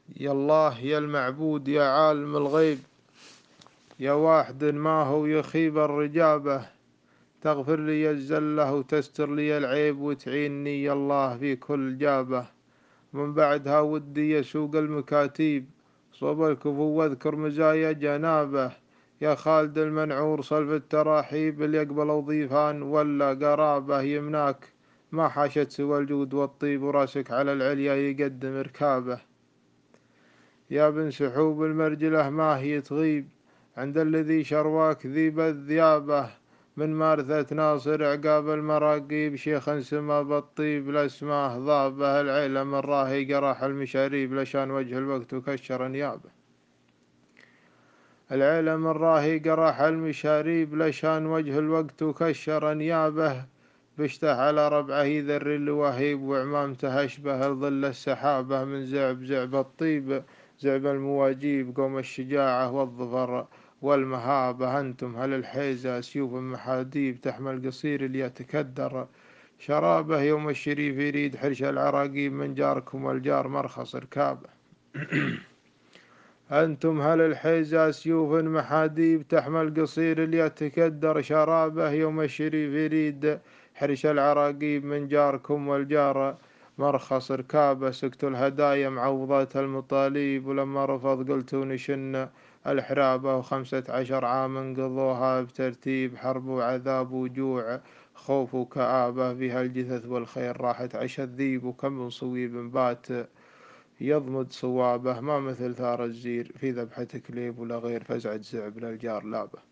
يا الله يا المعبود يا عالم الغيب، يا واحد ما هو يخيب الرجابة، تغفر لي الزلة وتستر لي العيب وتعيني يا الله في كل جابة. من بعدها ودي يسوق المكاتيب صوب الكفو واذكر مزايا جنابه، يا خالد المنعور صلف التراحيب اللي يقبل ضيفان ولا قرابه، يمناك ما حاشت سوى الجود والطيب وراسك على العليا يقدم ركابه. يا بن سحوب المرجلة ما هي تغيب عند الذي شرواك ذيب الذيابة، من مارثة ناصر عقاب المراقيب شيخا سما بالطيب لاسماه ضابه، العلم الراهي قراح المشاريب لشان وجه الوقت وكشر نيابه. العلم الراهي قراح المشاريب لشان وجه الوقت وكشر نيابه، بشته على ربعه يذر الوهيب وعمامته أشبه ظل السحابة، من زعب زعب الطيب زعب المواجيب قوم الشجاعة والظفر والمهابة. أنتم هل الحيزة سيوف محاديب تحمل قصير اللي يتكدر شرابه، يوم الشريف يريد حرش العراقيب من جاركم والجار مرخص ركابه. أنتم هل الحيزة سيوف محاديب تحمل قصير اللي يتكدر شرابه، يوم الشريف يريد حرش العراقيب من جاركم والجار مرخص ركابه. سكت الهدايا معوضات المطاليب ولما رفض قلتوا نشن الحرابة، و15 عام قضوها بترتيب حرب وعذاب وجوع خوف وكآبة، فيها الجثث والخير راحت عش الذيب، وكم من صويب بات يضمد صوابه، ما مثل ثار الزير في ذبحة كليب ولا غير فزعة زعب للجار لابه.